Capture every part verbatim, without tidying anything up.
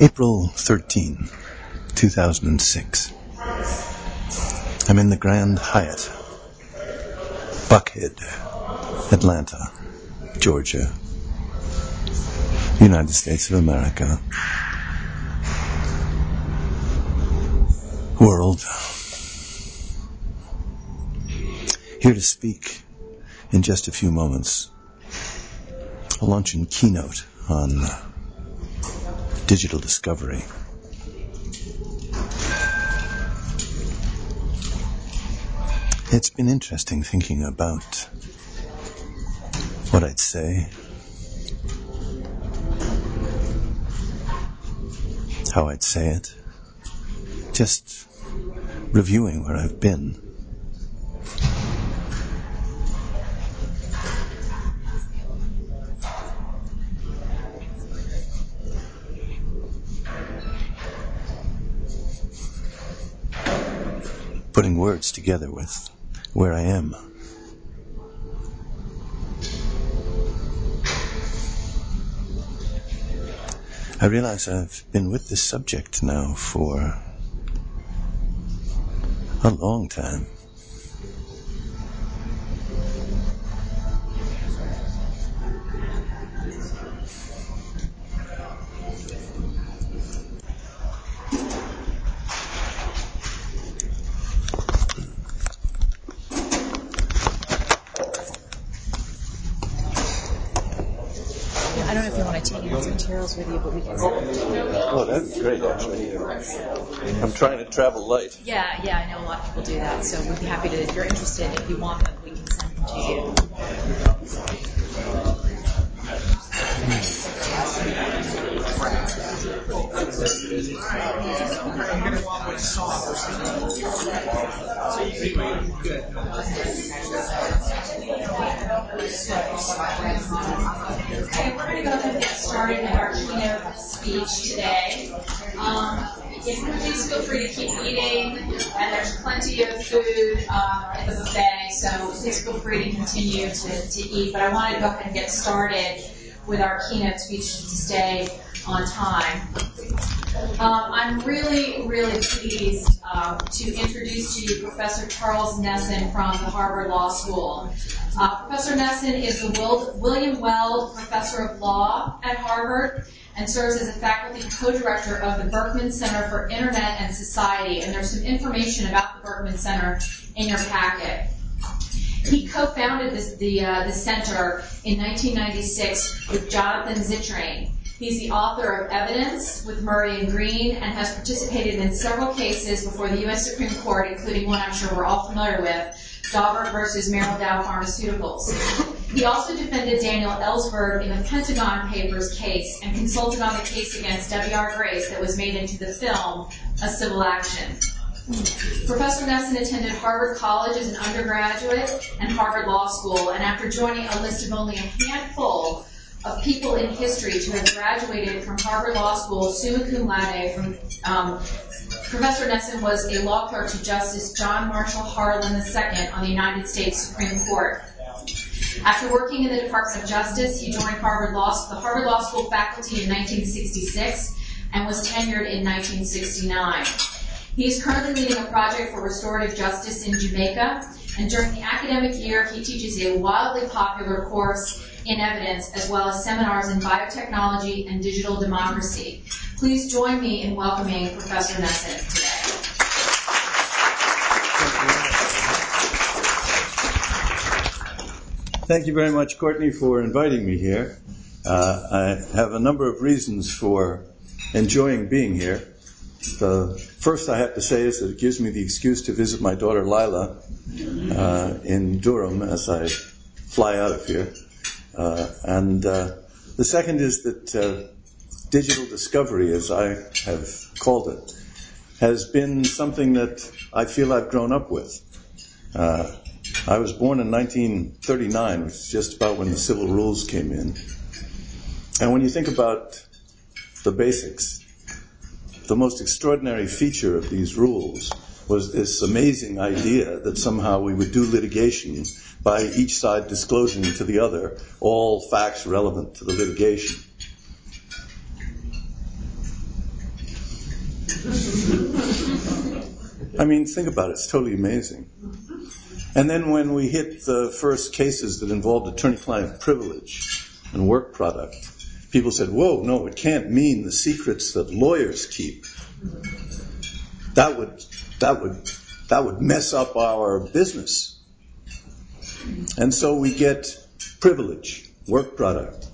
April thirteenth, two thousand six. I'm in the Grand Hyatt, Buckhead, Atlanta, Georgia, United States of America. World. Here to speak in just a few moments a luncheon keynote on digital discovery. It's been interesting thinking about what I'd say, how I'd say it, just reviewing where I've been. Putting words together with where I am. I realize I've been with this subject now for a long time. I don't know if you want to take some materials with you, but we can. Oh, that'd be great, actually. I'm trying to travel light. Yeah, yeah, I know a lot of people do that, so we'd be happy to, if you're interested, if you want them, we can send them to you. Okay, we're going to go ahead and get started with our keynote speech today. Um, if you please feel free to keep eating, and there's plenty of food um, at the buffet, so please feel free to continue to, to eat. But I want to go ahead and get started with our keynote speech to stay on time. Um, I'm really, really pleased uh, to introduce to you Professor Charles Nesson from the Harvard Law School. Uh, Professor Nesson is the Will, William Weld Professor of Law at Harvard and serves as a faculty co-director of the Berkman Center for Internet and Society. And there's some information about the Berkman Center in your packet. He co-founded this, the, uh, the center in nineteen ninety-six with Jonathan Zittrain. He's the author of Evidence with Murray and Green and has participated in several cases before the U S Supreme Court, including one I'm sure we're all familiar with, Daubert versus Merrill Dow Pharmaceuticals. He also defended Daniel Ellsberg in the Pentagon Papers case and consulted on the case against W R Grace that was made into the film A Civil Action. Professor Nesson attended Harvard College as an undergraduate and Harvard Law School, and after joining a list of only a handful of people in history to have graduated from Harvard Law School summa cum laude from um, Professor Nesson was a law clerk to Justice John Marshall Harlan the Second on the United States Supreme Court. After working in the Department of Justice, he joined Harvard Law, the Harvard Law School faculty in nineteen sixty-six and was tenured in nineteen sixty-nine. He is currently leading a project for restorative justice in Jamaica, and during the academic year, he teaches a wildly popular course in evidence, as well as seminars in biotechnology and digital democracy. Please join me in welcoming Professor Nesson today. Thank you very much, Courtney, for inviting me here. Uh, I have a number of reasons for enjoying being here. The first I have to say is that it gives me the excuse to visit my daughter Lila uh, in Durham as I fly out of here. Uh, and uh, the second is that uh, digital discovery, as I have called it, has been something that I feel I've grown up with. Uh, I was born in nineteen thirty-nine, which is just about when the civil rules came in. And when you think about the basics, the most extraordinary feature of these rules was this amazing idea that somehow we would do litigation by each side disclosing to the other all facts relevant to the litigation. I mean, think about it. It's totally amazing. And then when we hit the first cases that involved attorney-client privilege and work product, people said, whoa, no, it can't mean the secrets that lawyers keep. That would, that would, that would mess up our business. And so we get privilege, work product.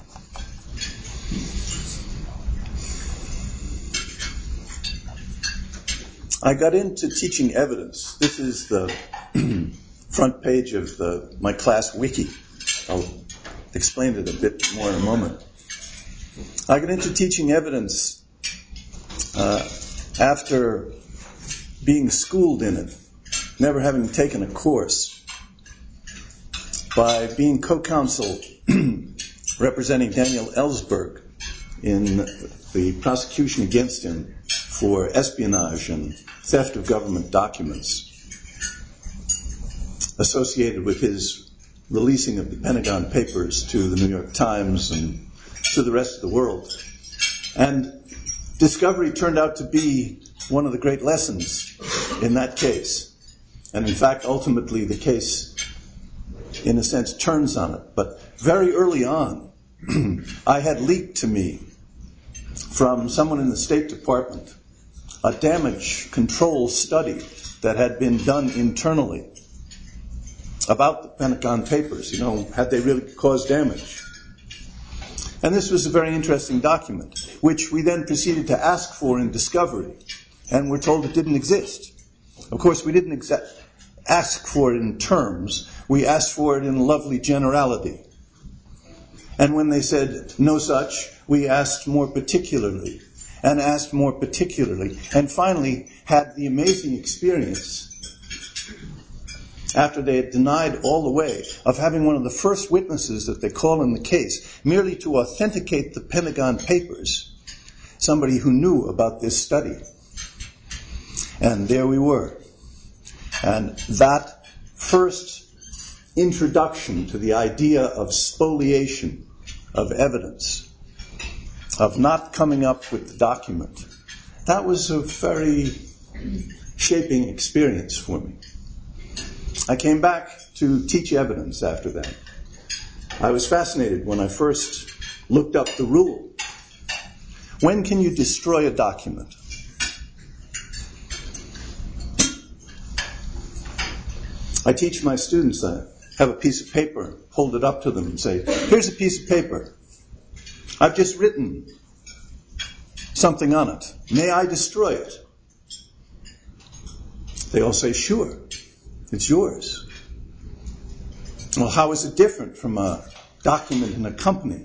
I got into teaching evidence. This is the front page of the, my class wiki. I'll explain it a bit more in a moment. I got into teaching evidence uh, after being schooled in it, never having taken a course, by being co-counsel representing Daniel Ellsberg in the prosecution against him for espionage and theft of government documents associated with his releasing of the Pentagon Papers to the New York Times and to the rest of the world. And discovery turned out to be one of the great lessons in that case. And in fact, ultimately the case, in a sense, turns on it. But very early on, I had leaked to me from someone in the State Department a damage control study that had been done internally about the Pentagon Papers. You know, had they really caused damage? And this was a very interesting document, which we then proceeded to ask for in discovery, and were told it didn't exist. Of course, we didn't exa- ask for it in terms. We asked for it in lovely generality. And when they said no such, we asked more particularly, and asked more particularly, and finally had the amazing experience, after they had denied all the way, of having one of the first witnesses that they call in the case, merely to authenticate the Pentagon Papers, somebody who knew about this study. And there we were. And that first introduction to the idea of spoliation of evidence, of not coming up with the document, that was a very shaping experience for me. I came back to teach evidence after that. I was fascinated when I first looked up the rule. When can you destroy a document? I teach my students, I have a piece of paper, hold it up to them and say, here's a piece of paper. I've just written something on it. May I destroy it? They all say, sure, it's yours. Well, how is it different from a document in a company?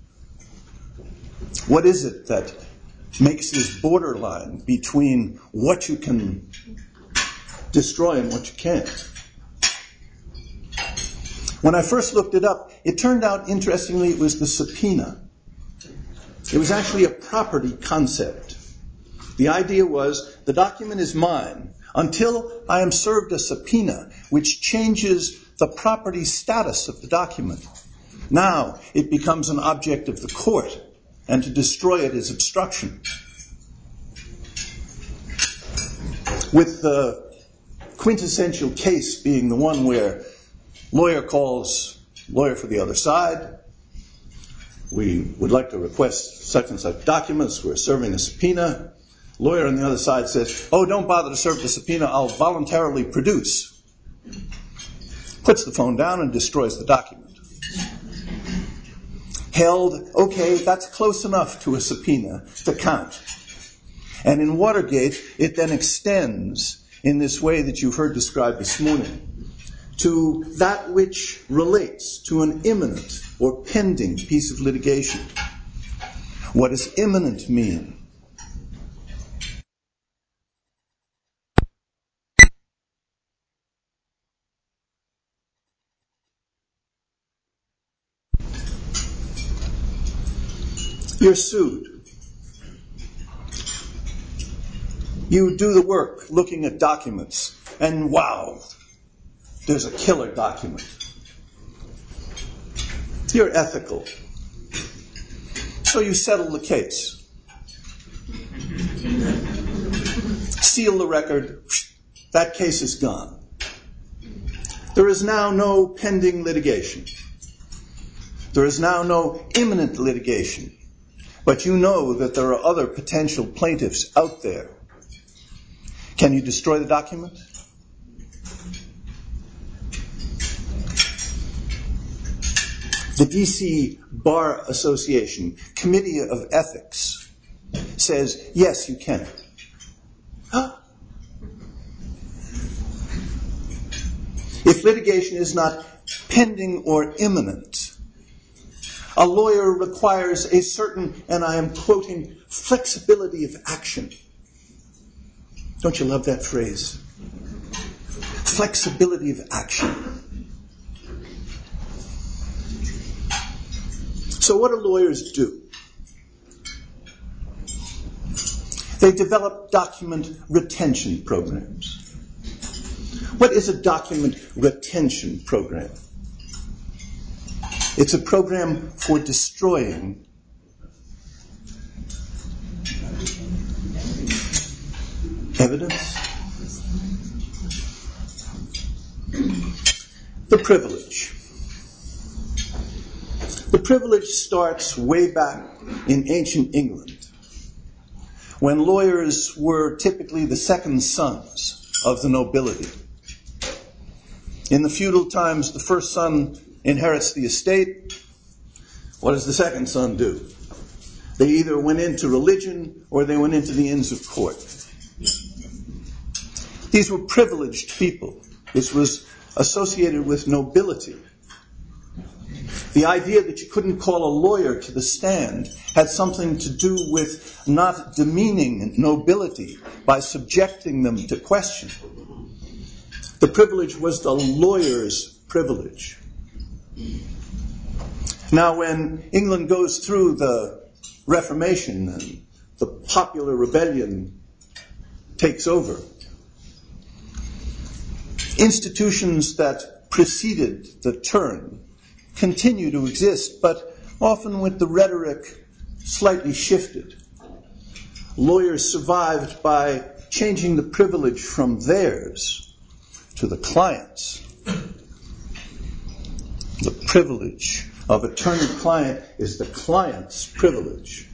What is it that makes this borderline between what you can destroy and what you can't? When I first looked it up, it turned out, interestingly, it was the subpoena. It was actually a property concept. The idea was, the document is mine until I am served a subpoena, which changes the property status of the document. Now it becomes an object of the court, and to destroy it is obstruction. With the quintessential case being the one where lawyer calls lawyer for the other side. We would like to request such and such documents. We're serving a subpoena. Lawyer on the other side says, oh, don't bother to serve the subpoena. I'll voluntarily produce. Puts the phone down and destroys the document. Held, okay, that's close enough to a subpoena to count. And in Watergate, it then extends in this way that you've heard described this morning, to that which relates to an imminent or pending piece of litigation. What does imminent mean? You're sued. You do the work looking at documents, and wow, there's a killer document. You're ethical. So you settle the case. seal the record, that case is gone. There is now no pending litigation. There is now no imminent litigation. But you know that there are other potential plaintiffs out there. Can you destroy the document? The D C Bar Association Committee of Ethics says, yes, you can. Huh? If litigation is not pending or imminent, a lawyer requires a certain, and I am quoting, flexibility of action. Don't you love that phrase? Flexibility of action. So what do lawyers do? They develop document retention programs. What is a document retention program? It's a program for destroying evidence. The privilege. The privilege starts way back in ancient England, when lawyers were typically the second sons of the nobility. In the feudal times, the first son inherits the estate. What does the second son do? They either went into religion or they went into the Inns of Court. These were privileged people. This was associated with nobility. The idea that you couldn't call a lawyer to the stand had something to do with not demeaning nobility by subjecting them to question. The privilege was the lawyer's privilege. Now, when England goes through the Reformation and the popular rebellion takes over, institutions that preceded the turn continue to exist, but often with the rhetoric slightly shifted. Lawyers survived by changing the privilege from theirs to the client's. The privilege of attorney-client is the client's privilege.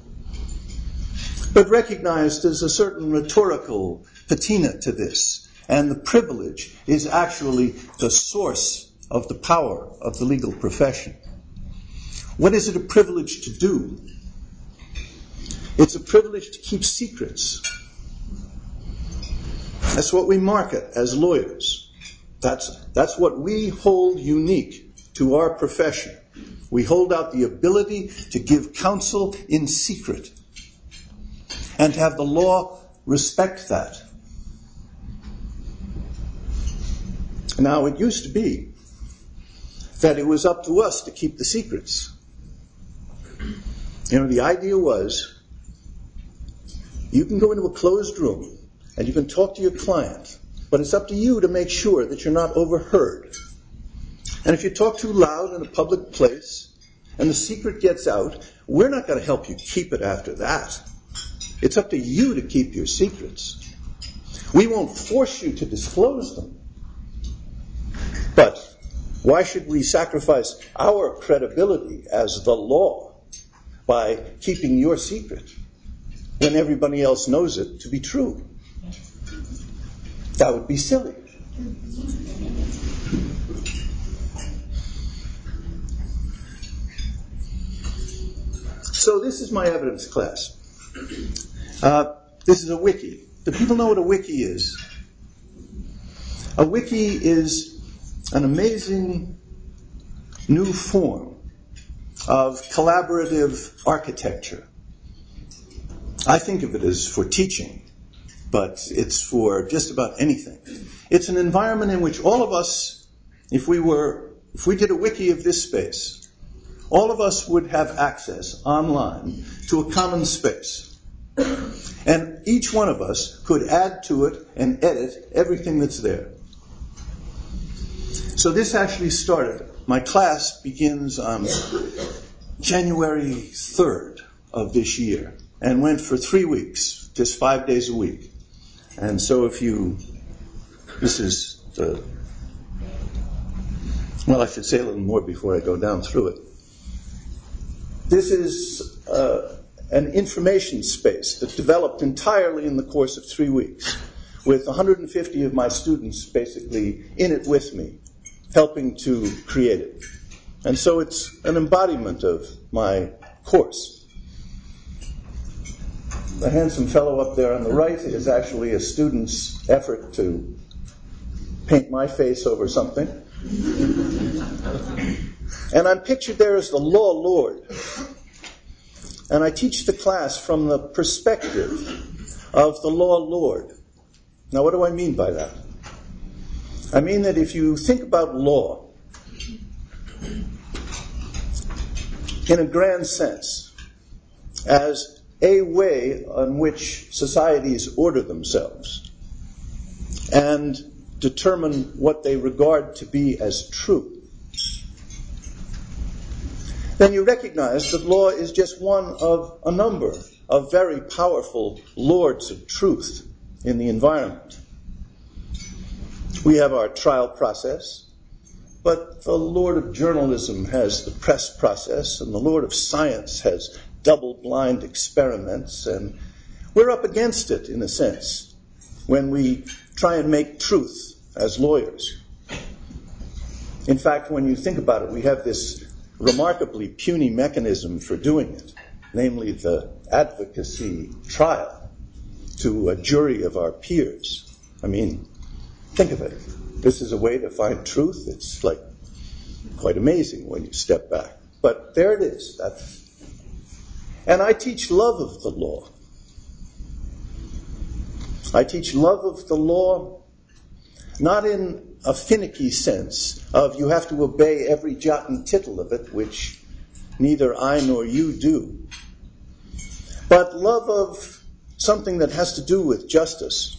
But recognized as a certain rhetorical patina to this, and the privilege is actually the source of the power of the legal profession. What is it a privilege to do? It's a privilege to keep secrets. That's what we market as lawyers. That's, that's what we hold unique to our profession. We hold out the ability to give counsel in secret and to have the law respect that. Now, it used to be that it was up to us to keep the secrets. You know, the idea was you can go into a closed room and you can talk to your client, but it's up to you to make sure that you're not overheard. And if you talk too loud in a public place and the secret gets out, we're not going to help you keep it after that. It's up to you to keep your secrets. We won't force you to disclose them. But why should we sacrifice our credibility as the law by keeping your secret when everybody else knows it to be true? That would be silly. So this is my evidence class. Uh, this is a wiki. Do people know what a wiki is? A wiki is an amazing new form of collaborative architecture. I think of it as for teaching, but it's for just about anything. It's an environment in which all of us, if we were, if we did a wiki of this space, all of us would have access online to a common space. And each one of us could add to it and edit everything that's there. So this actually started. My class begins on January third of this year and went for three weeks, just five days a week. And so if you, this is the, well, I should say a little more before I go down through it. This is uh, an information space that developed entirely in the course of three weeks, with one hundred fifty of my students basically in it with me, helping to create it. And so it's an embodiment of my course. The handsome fellow up there on the right is actually a student's effort to paint my face over something. And I'm pictured there as the law lord. And I teach the class from the perspective of the law lord. Now, what do I mean by that? I mean that if you think about law in a grand sense as a way on which societies order themselves and determine what they regard to be as true, then you recognize that law is just one of a number of very powerful lords of truth in the environment. We have our trial process, but the lord of journalism has the press process, and the lord of science has double-blind experiments, and we're up against it, in a sense, when we try and make truth as lawyers. In fact, when you think about it, we have this remarkably puny mechanism for doing it, namely the advocacy trial to a jury of our peers. I mean, think of it. This is a way to find truth. It's like quite amazing when you step back. But there it is. That's And I teach love of the law. I teach love of the law not in a finicky sense of you have to obey every jot and tittle of it, which neither I nor you do, but love of something that has to do with justice.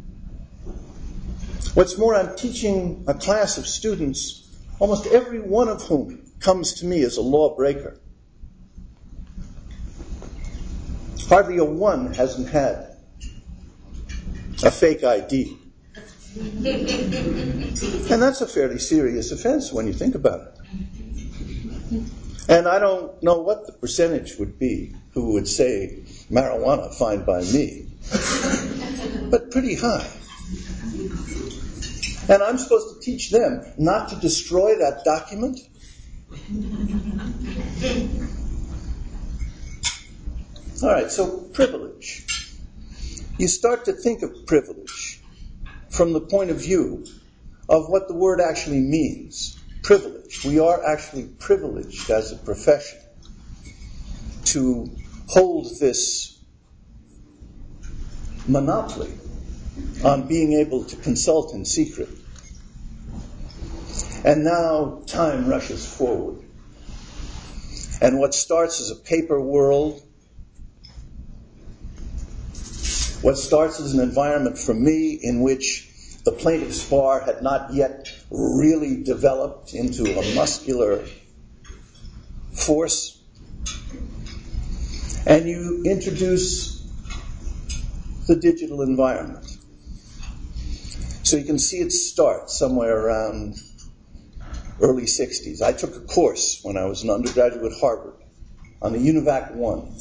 What's more, I'm teaching a class of students, almost every one of whom comes to me as a lawbreaker. Hardly a one hasn't had a fake I D. And that's a fairly serious offense when you think about it. And I don't know what the percentage would be who would say marijuana, fine by me. But pretty high. And I'm supposed to teach them not to destroy that document? All right, so privilege. You start to think of privilege from the point of view of what the word actually means. Privilege. We are actually privileged as a profession to hold this monopoly on being able to consult in secret. And now time rushes forward. And what starts as a paper world, what starts as an environment for me in which the plaintiff's bar had not yet really developed into a muscular force, and you introduce the digital environment. So you can see it start somewhere around early sixties. I took a course when I was an undergraduate at Harvard on the UNIVAC one.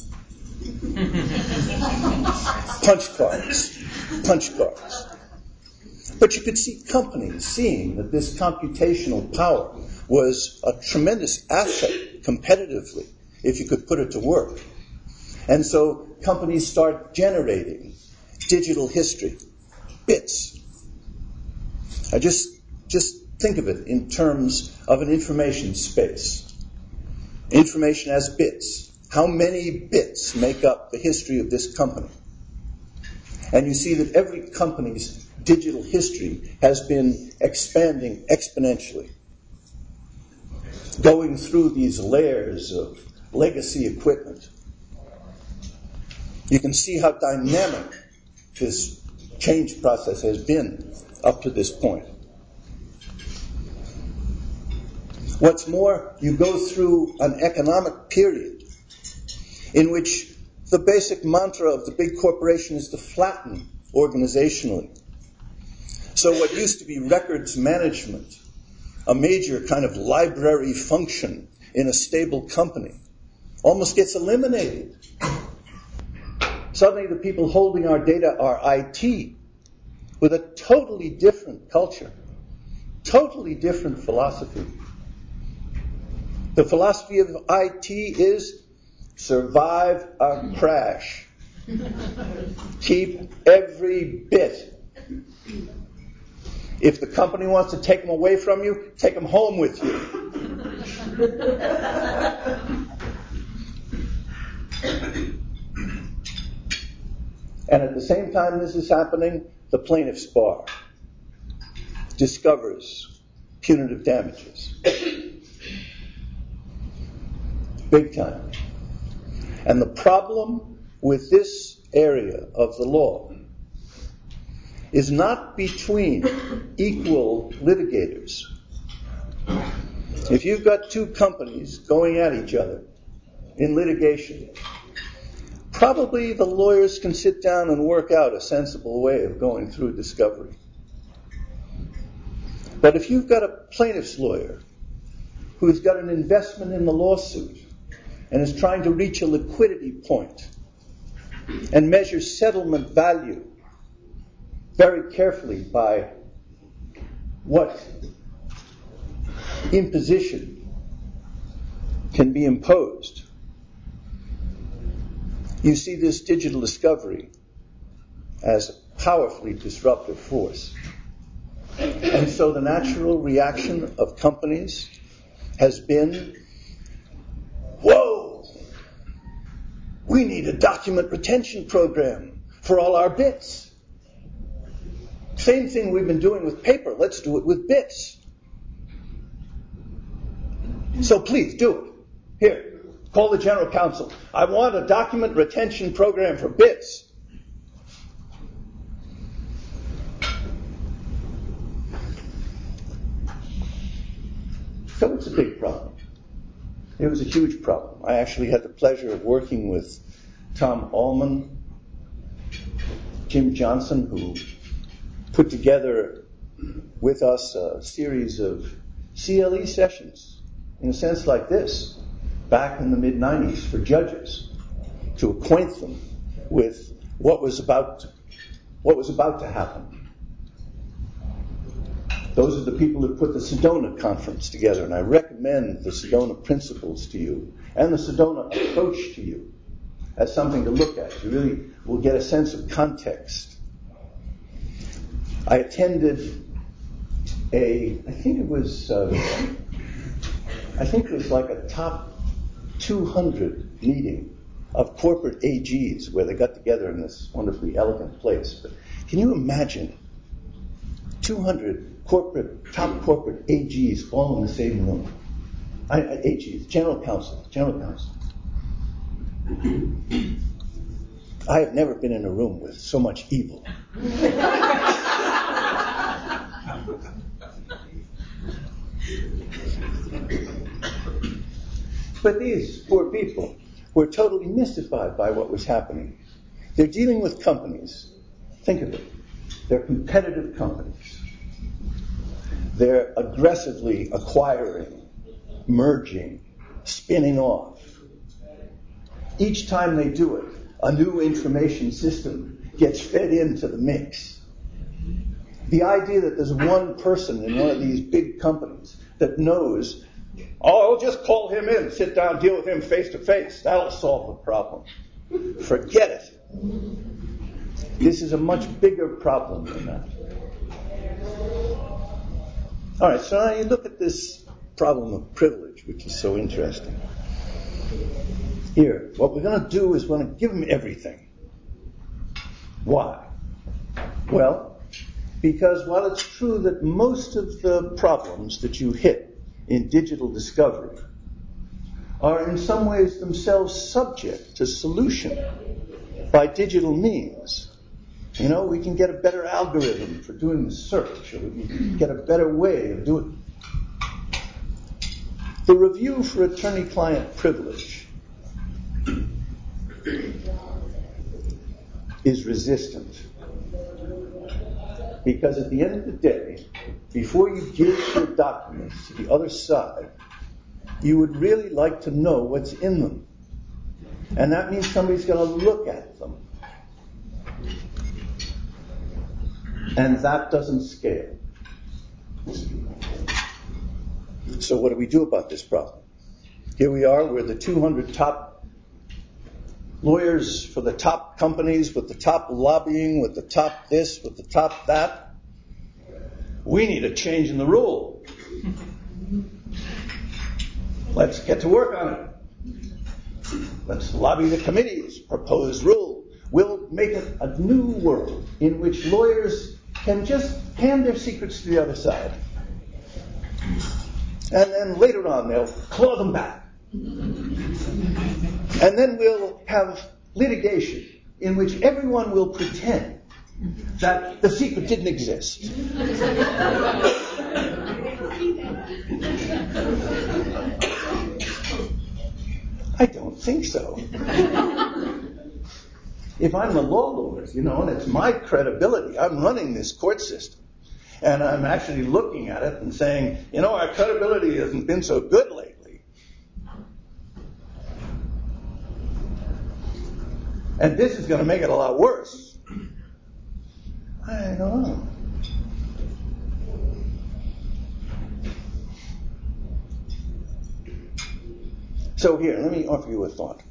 Punch cards. Punch cards. But you could see companies seeing that this computational power was a tremendous asset competitively if you could put it to work. And so companies start generating digital history, bits. I just, just think of it in terms of an information space. Information as bits. How many bits make up the history of this company? And you see that every company's digital history has been expanding exponentially, going through these layers of legacy equipment. You can see how dynamic this change process has been up to this point. What's more, you go through an economic period in which the basic mantra of the big corporation is to flatten organizationally. So what used to be records management, a major kind of library function in a stable company, almost gets eliminated. Suddenly the people holding our data are I T, with a totally different culture, totally different philosophy. The philosophy of I T is survive a crash. Keep every bit. If the company wants to take them away from you, take them home with you. And at the same time this is happening, the plaintiff's bar discovers punitive damages. Big time. And the problem with this area of the law is not between equal litigators. If you've got two companies going at each other in litigation, probably the lawyers can sit down and work out a sensible way of going through discovery. But if you've got a plaintiff's lawyer who's got an investment in the lawsuit and is trying to reach a liquidity point and measure settlement value very carefully by what imposition can be imposed, you see this digital discovery as a powerfully disruptive force. And so the natural reaction of companies has been, whoa, we need a document retention program for all our bits. Same thing we've been doing with paper, let's do it with bits. So please do it. Here, call the general counsel. I want a document retention program for bits. So it's a big problem. It was a huge problem. I actually had the pleasure of working with Tom Allman, Jim Johnson, who put together with us a series of C L E sessions, in a sense like this, back in the mid nineties for judges, to acquaint them with what was about to, what was about to happen. Those are the people who put the Sedona conference together, and I recommend the Sedona principles to you and the Sedona approach to you as something to look at. You really will get a sense of context. I attended a, I think it was, uh, I think it was like a top two hundred meeting of corporate A Gs where they got together in this wonderfully elegant place. But can you imagine two hundred corporate, top corporate A Gs all in the same room? I, I, A Gs, general counsel, general counsel. I have never been in a room with so much evil. But these poor people were totally mystified by what was happening. They're dealing with companies. Think of it. They're competitive companies. They're aggressively acquiring, merging, spinning off. Each time they do it, a new information system gets fed into the mix. The idea that there's one person in one of these big companies that knows, oh, I'll just call him in, sit down, deal with him face to face. That'll solve the problem. Forget it. This is a much bigger problem than that. All right, so now you look at this problem of privilege, which is so interesting. Here, what we're going to do is we're going to give them everything. Why? Well, because while it's true that most of the problems that you hit in digital discovery are in some ways themselves subject to solution by digital means. You know, we can get a better algorithm for doing the search, or we can get a better way of doing it. The review for attorney-client privilege is resistant. Because at the end of the day, before you give your documents to the other side, you would really like to know what's in them. And that means somebody's going to look at them. And that doesn't scale. So what do we do about this problem? Here we are, we're the two hundred top lawyers for the top companies, with the top lobbying, with the top this, with the top that. We need a change in the rule. Let's get to work on it. Let's lobby the committees, propose rule. We'll make it a new world in which lawyers can just hand their secrets to the other side. And then later on, they'll claw them back. And then we'll have litigation in which everyone will pretend that the secret didn't exist. I don't think so. If I'm the law lord, you know, and it's my credibility, I'm running this court system. And I'm actually looking at it and saying, you know, our credibility hasn't been so good lately. And this is going to make it a lot worse. I don't know. So here, let me offer you a thought.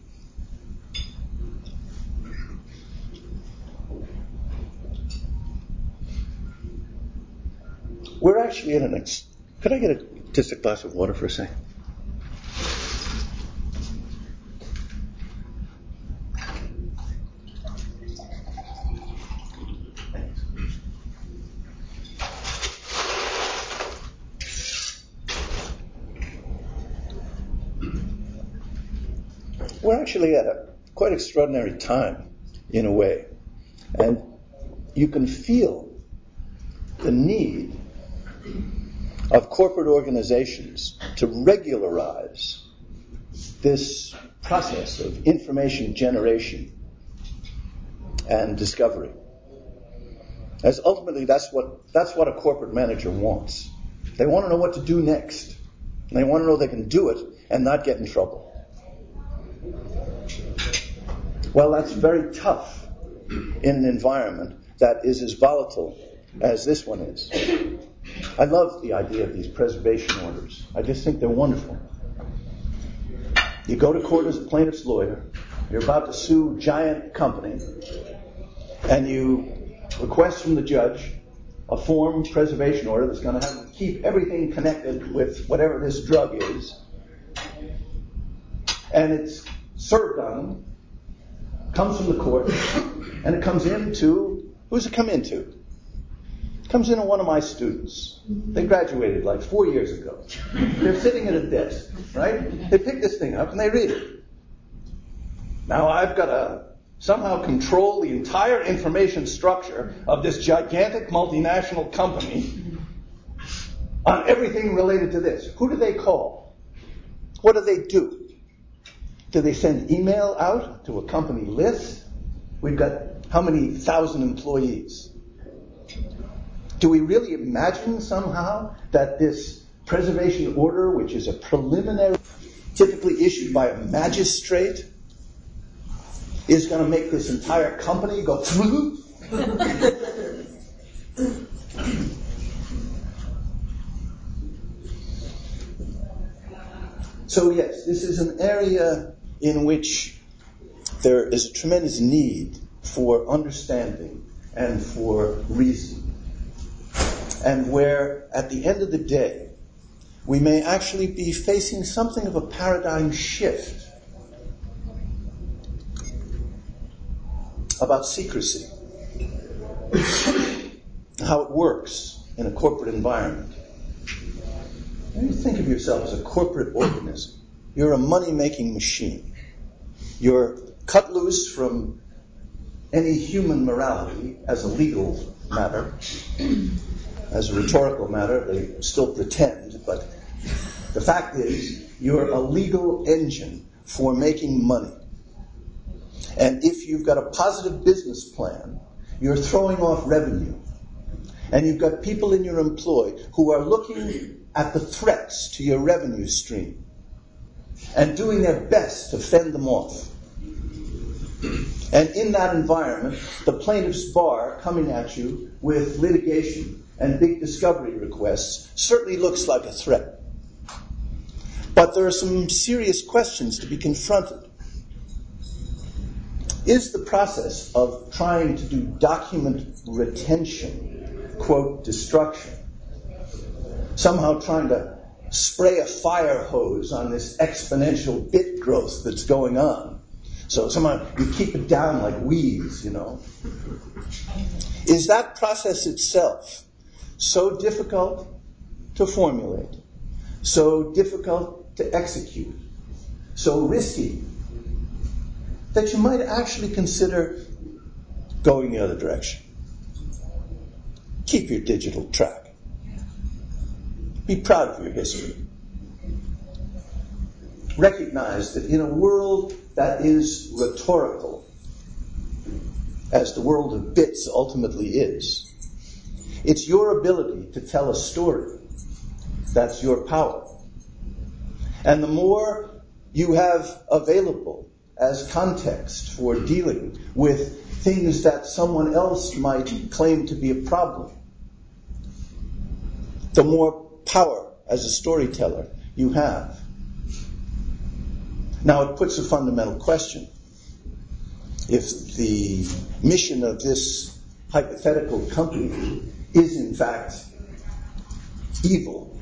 We're actually in an... Ex- Could I get a, just a glass of water for a second? We're actually at a quite extraordinary time, in a way. And you can feel the need of corporate organizations to regularize this process of information generation and discovery. As ultimately, that's what that's what a corporate manager wants. They want to know what to do next. And they want to know they can do it and not get in trouble. Well, that's very tough in an environment that is as volatile as this one is. I love the idea of these preservation orders. I just think they're wonderful. You go to court as a plaintiff's lawyer, you're about to sue a giant company, and you request from the judge a form preservation order that's going to have keep everything connected with whatever this drug is, and it's served on them, comes from the court, and it comes into, who's it come into? Comes in one of my students. They graduated like four years ago. They're sitting at a desk, right? They pick this thing up and they read it. Now I've got to somehow control the entire information structure of this gigantic multinational company on everything related to this. Who do they call? What do they do? Do they send email out to a company list? We've got how many thousand employees? Do we really imagine somehow that this preservation order, which is a preliminary, typically issued by a magistrate, is going to make this entire company go through? So yes, this is an area in which there is a tremendous need for understanding and for reason. And where, at the end of the day, we may actually be facing something of a paradigm shift about secrecy, how it works in a corporate environment. When you think of yourself as a corporate organism, you're a money-making machine. You're cut loose from any human morality as a legal matter. As a rhetorical matter, they still pretend, but the fact is, you're a legal engine for making money. And if you've got a positive business plan, you're throwing off revenue. and you've got people in your employ who are looking at the threats to your revenue stream and doing their best to fend them off. And in that environment, the plaintiff's bar coming at you with litigation and big discovery requests certainly looks like a threat. But there are some serious questions to be confronted. Is the process of trying to do document retention, quote, destruction, somehow trying to spray a fire hose on this exponential bit growth that's going on? So somehow you keep it down like weeds, you know. Is that process itself so difficult to formulate, so difficult to execute, so risky, that you might actually consider going the other direction? Keep your digital track. Be proud of your history. Recognize that in a world that is rhetorical, as the world of bits ultimately is, it's your ability to tell a story that's your power. And the more you have available as context for dealing with things that someone else might claim to be a problem, the more power as a storyteller you have. Now, it puts a fundamental question. If the mission of this hypothetical company is, in fact, evil,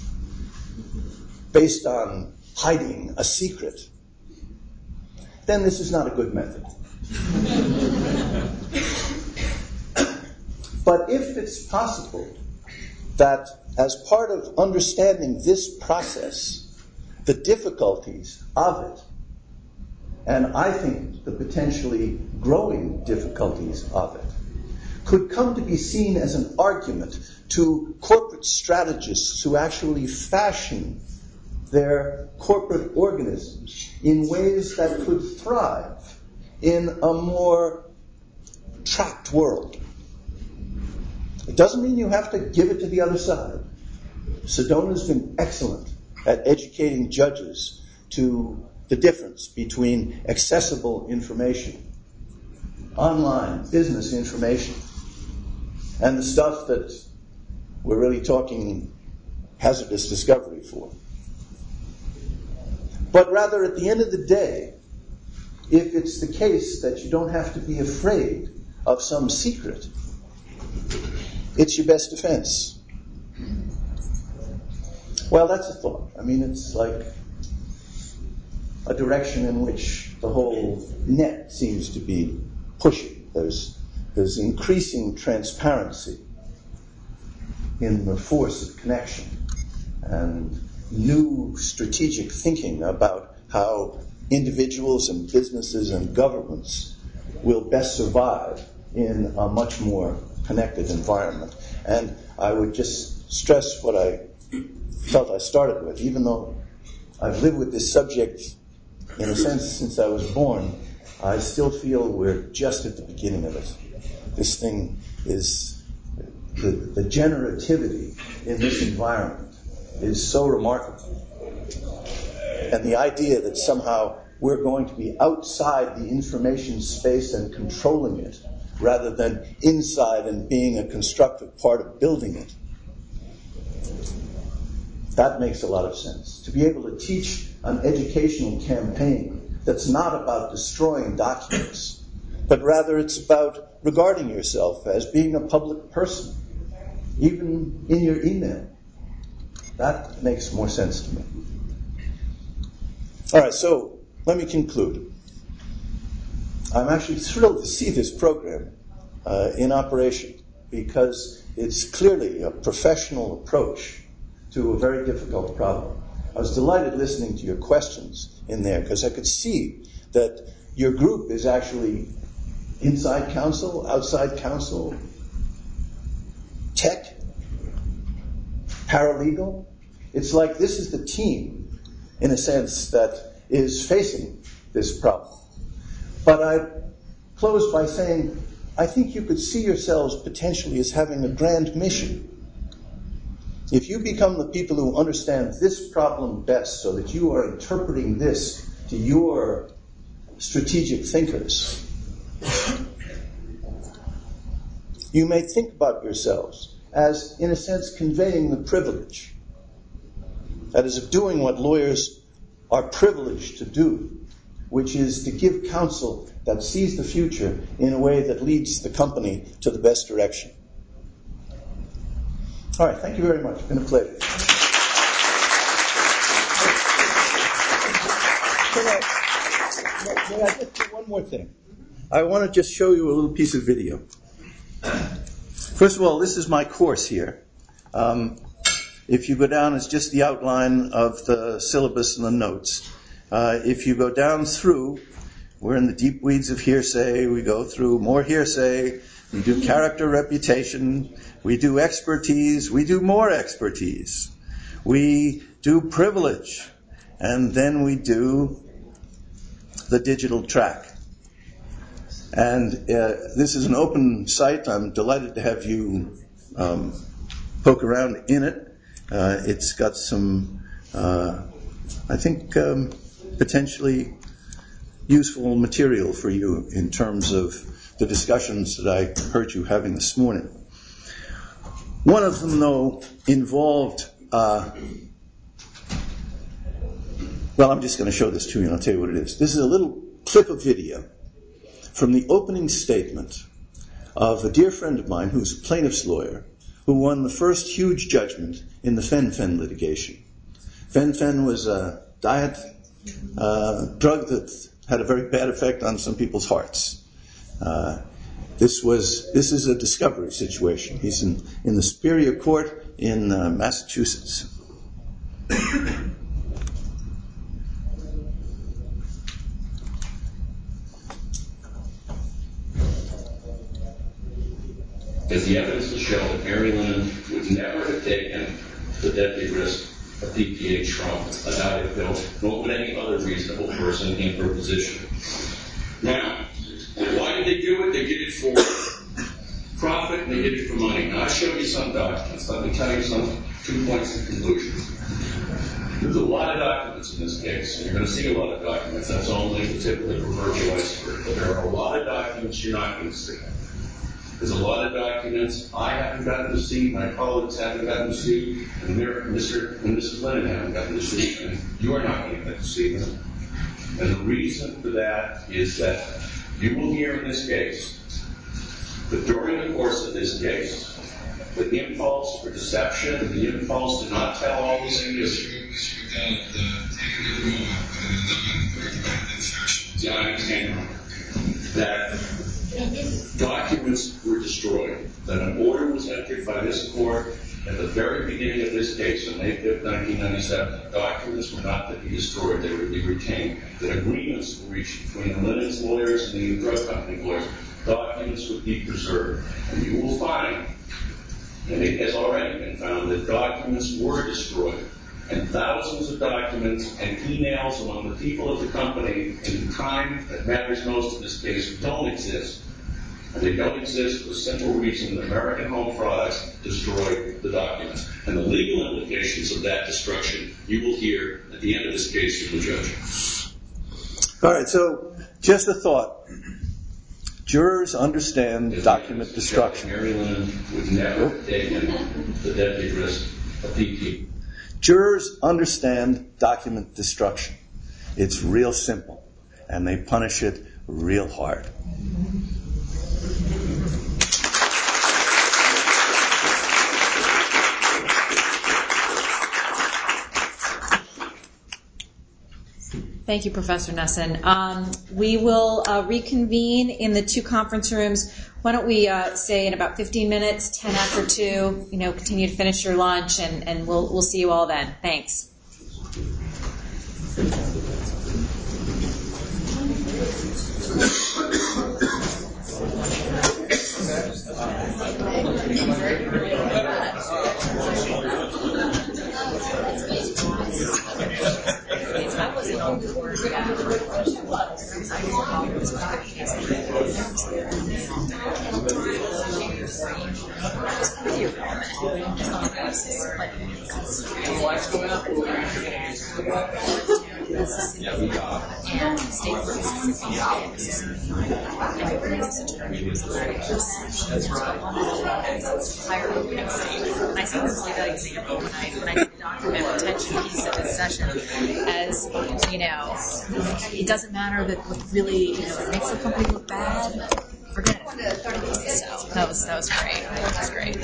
based on hiding a secret, then this is not a good method. But if it's possible that as part of understanding this process, the difficulties of it, and I think the potentially growing difficulties of it, could come to be seen as an argument to corporate strategists who actually fashion their corporate organisms in ways that could thrive in a more trapped world. It doesn't mean you have to give it to the other side. Sedona's been excellent at educating judges to the difference between accessible information, online business information, and the stuff that we're really talking hazardous discovery for. But rather, at the end of the day, if it's the case that you don't have to be afraid of some secret, it's your best defense. Well, that's a thought. I mean, it's like a direction in which the whole net seems to be pushing. There's, there's increasing transparency in the force of connection and new strategic thinking about how individuals and businesses and governments will best survive in a much more connected environment. And I would just stress what I felt I started with. Even though I've lived with this subject, in a sense, since I was born, I still feel we're just at the beginning of it. This thing is, the, the generativity in this environment is so remarkable. And the idea that somehow we're going to be outside the information space and controlling it, rather than inside and being a constructive part of building it, that makes a lot of sense. To be able to teach an educational campaign that's not about destroying documents, but rather it's about regarding yourself as being a public person, even in your email. That makes more sense to me. All right, so let me conclude. I'm actually thrilled to see this program uh, in operation because it's clearly a professional approach to a very difficult problem. I was delighted listening to your questions in there because I could see that your group is actually inside counsel, outside counsel, tech, paralegal. It's like this is the team, in a sense, that is facing this problem. But I close by saying I think you could see yourselves potentially as having a grand mission. If you become the people who understand this problem best so that you are interpreting this to your strategic thinkers, you may think about yourselves as, in a sense, conveying the privilege. That is, of doing what lawyers are privileged to do, which is to give counsel that sees the future in a way that leads the company to the best direction. All right, thank you very much. It's been a pleasure. May I, may I just do one more thing? I want to just show you a little piece of video. First of all, this is my course here. Um, if you go down, it's just the outline of the syllabus and the notes. Uh, if you go down through, we're in the deep weeds of hearsay. We go through more hearsay. We do character reputation. We do expertise. We do more expertise. We do privilege. And then we do the digital track. And uh, this is an open site. I'm delighted to have you um, poke around in it. Uh, it's got some, uh, I think, um, potentially useful material for you in terms of the discussions that I heard you having this morning. One of them, though, involved, uh, well, I'm just going to show this to you and I'll tell you what it is. This is a little clip of video from the opening statement of a dear friend of mine who's a plaintiff's lawyer who won the first huge judgment in the Fen-Phen litigation. Fen-Phen was a diet uh, drug that had a very bad effect on some people's hearts. Uh, this was this is a discovery situation. He's in, in the Superior Court in uh, Massachusetts. As the evidence will show that Mary Lynn would never have taken the deadly risk of P P H from a diet pill, nor would any other reasonable person in her position. Now, why did they do it? They did it for profit and they did it for money. Now, I showed you some documents. Let me tell you some two points of conclusion. There's a lot of documents in this case, and you're going to see a lot of documents. That's only the tip of the proverbial iceberg. But there are a lot of documents you're not going to see. There's a lot of documents I haven't gotten to see, my colleagues haven't gotten to see, and Mister and Missus Lennon haven't gotten to see, and you are not going to get to see them. And the reason for that is that you will hear in this case that during the course of this case, the impulse for deception, the impulse to not tell all the things. Yeah, I understand that documents were destroyed, that an order was entered by this court at the very beginning of this case on May fifth, nineteen ninety-seven. Documents were not to be destroyed, they were to be retained. That agreements were reached between the Lennon's lawyers and the drug company lawyers. Documents would be preserved. And you will find, and it has already been found, that documents were destroyed. And thousands of documents and emails among the people of the company in the time that matters most in this case don't exist. And they don't exist for the simple reason that American Home Products destroyed the documents. And the legal implications of that destruction you will hear at the end of this case from the judge. All right, so just a thought. Jurors understand As document destruction. Mary Lynn would never have taken the deadly risk of P P. Jurors understand document destruction. It's real simple, and they punish it real hard. Thank you, Professor Nesson. Um, we will uh, reconvene in the two conference rooms. Why don't we uh, say in about fifteen minutes, ten after two, you know, continue to finish your lunch, and, and we'll we'll see you all then. Thanks. I wasn't on board yet. screen. Just video for a minute. Just on the basis, like, Mississippi and state of Mississippi and Mississippi. And it really is such a great higher opening state. And I sometimes give that example when I when I do the document retention piece of this session as, you know, it doesn't matter that what really, you know, it makes the company look bad. Forget it. So that was that was great. That was great.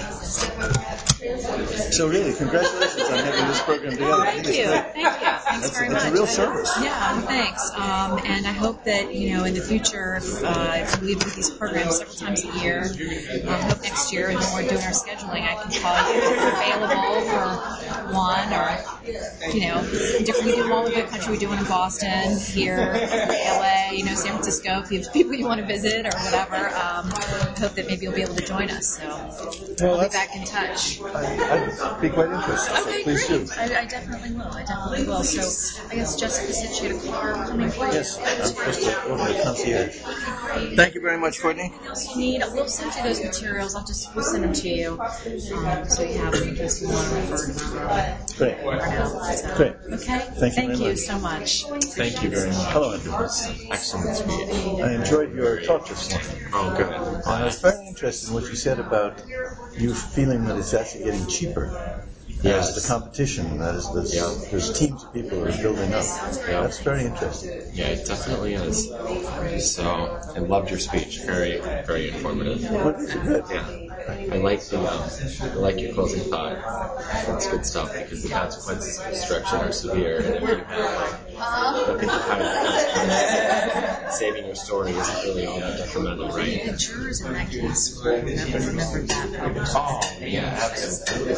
So really, congratulations on having this program together. Thank you. Thank you. Thanks That's, very that's much. a real service. Yeah, well, thanks. Um, and I hope that, you know, in the future, if, uh, if we do these programs several times a year, I um, hope next year, when we're doing our scheduling, I can call you if you're available for one, or, you know, different. We do them all over the country. We do one in Boston, here, L A, you know, San Francisco, if you have people you want to visit or whatever. Um, I hope that maybe you'll be able to join us. So well, I'll be back in touch. I, I'd be quite interested. Okay, So please great. do. I, I definitely will. I definitely will. So I guess Jessica said she had a car coming for you. Yes, I'm just a little concierge. Thank you very much, Courtney. Anything else you need? We'll send you those materials. I'll just we'll send them to you, um, so you have them in case you want to refer to them. Great. Or now. So, Great. Okay. Thank you Thank very you much. so much. Thank you very much. Hello, Andrew. Excellent speech. I enjoyed your talk this morning. Oh, good. And I was very interested in what you said about you feeling that it's actually getting cheaper. Yes. As the competition, that is, there's, Yeah. there's teams of people who are building up. Yeah. That's very interesting. Yeah, it definitely is. So, I loved your speech. Very, very informative. Well, these are good. Yeah. I like the, um, I like your closing thought. That's good stuff because the consequences of destruction are severe, and if you have, if you have consequences, saving your story isn't really all that detrimental, right? The jurors in that case would have remembered that probably. Oh, yeah, absolutely.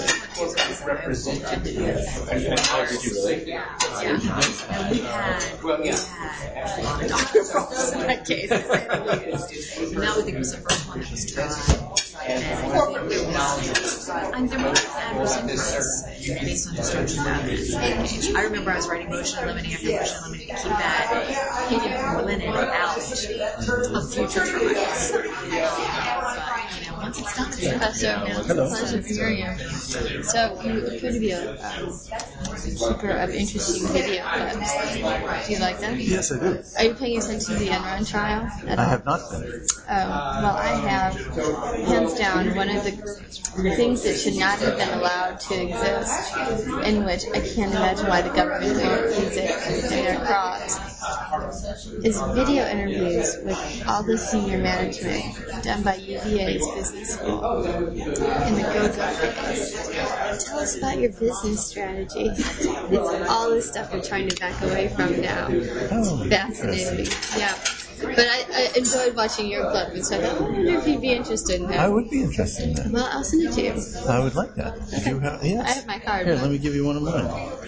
Oh, did you really? Yeah. And we had, we had a lot of doctor problems in that case. And that would think was the first one that was tried. And I think there was, and there might have been adverse influence based on destruction of evidence. I remember I was writing motion eliminating after motion eliminating to keep that hidden from linen out of future trials. But, you know, once it's done, it's done. Professor, it's a pleasure hearing you. So you appear to be a um, keeper of interesting video clips. Do you like them? Yes, I do. Are you paying attention to the Enron trial at I all? have not been. Oh, well, I have. Hands down, one of the things that should not have been allowed to exist, in which I can't imagine why the government would use it in their cause, is video interviews with all the senior management done by U V A's business school in the go-go days. Tell us about your business strategy. It's all the stuff we're trying to back away from now. Oh, Fascinating. Yeah. But I, I enjoyed watching your clip, and so I thought, oh, I wonder if you'd be interested in that. I would be interested in that. Well, I'll send it to you. I would like that. If you have, yes. I have my card. Here, let me give you one of mine.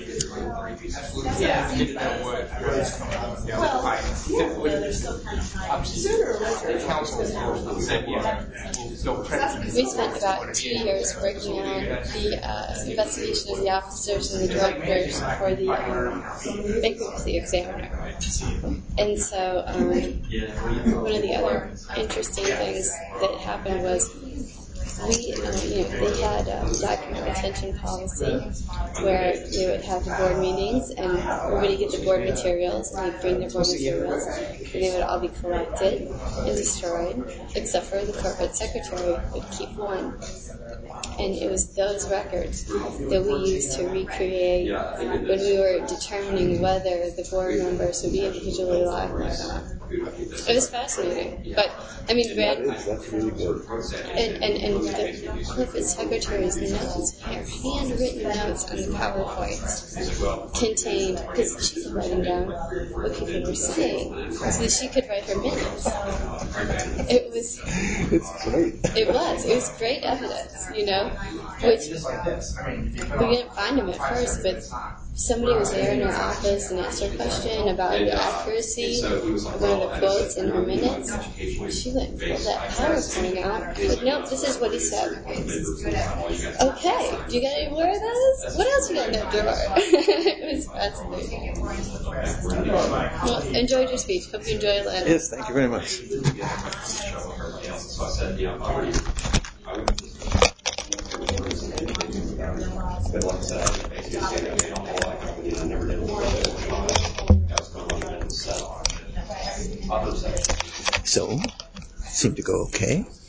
We spent about two years working on the uh, investigation of the officers and the directors for the um, bankruptcy examiner. And so um, one of the other interesting things that happened was we, um, you know, they had a document retention policy where they would have the board meetings and everybody get the board materials and they'd bring their board materials and they would all be collected and destroyed except for the corporate secretary would keep one. And it was those records that we used to recreate when we were determining whether the board members would be individually liable or not. It was fascinating. But, I mean, Brad, That's really good. and, and, and the corporate secretary's notes, her handwritten notes on the PowerPoint contained, because she was writing down what people were saying, so that she could write her minutes. It was, It's great. it was, it was great evidence, you know, which we didn't find him at first, but somebody was there in her office and asked her a question about the accuracy of one of the quotes in her minutes. She went and pulled that PowerPoint out. But nope, this is what he said. Okay, do you got any more of those? What else you got in that drawer? It was fascinating. Well, enjoyed your speech. Hope you enjoy Atlanta. Yes, thank you very much. So I said, you know, So, seemed to go okay.